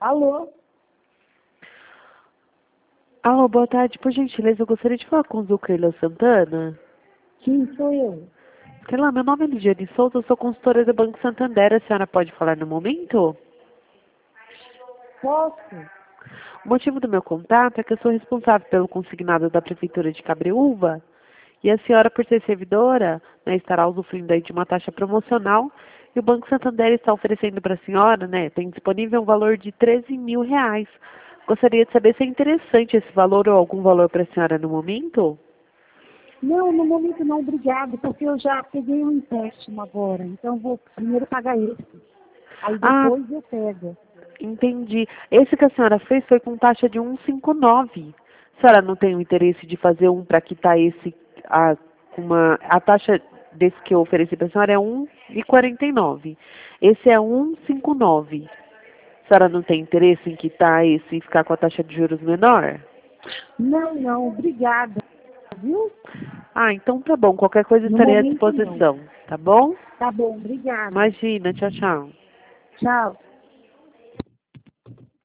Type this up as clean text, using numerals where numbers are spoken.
Alô? Alô, boa tarde. Por gentileza, eu gostaria de falar com o Zuckerlo Santana. Quem sou eu? Sei lá, meu nome é Lidiane Souza, eu sou consultora do Banco Santander. A senhora pode falar no momento? Posso? O motivo do meu contato é que eu sou responsável pelo consignado da Prefeitura de Cabreúva e a senhora, por ser servidora, né, estará usufruindo aí de uma taxa promocional e o Banco Santander está oferecendo para a senhora, né, tem disponível um valor de R$ 13.000. Gostaria de saber se é interessante esse valor ou algum valor para a senhora no momento? Não, no momento não, obrigado, porque eu já peguei um empréstimo agora, então vou primeiro pagar esse. Aí Ah, depois eu pego. entendi. Esse que a senhora fez foi com taxa de 1,59. A senhora não tem o interesse de fazer um para quitar esse, a taxa desse que eu ofereci para a senhora é 1,49. Esse é 1,59. A senhora não tem interesse em quitar esse e ficar com a taxa de juros menor? Não, obrigada, viu? Ah, então tá bom. Qualquer coisa No estarei à momento não. disposição, tá bom? Tá bom, obrigada. Imagina, tchau, tchau. Tchau.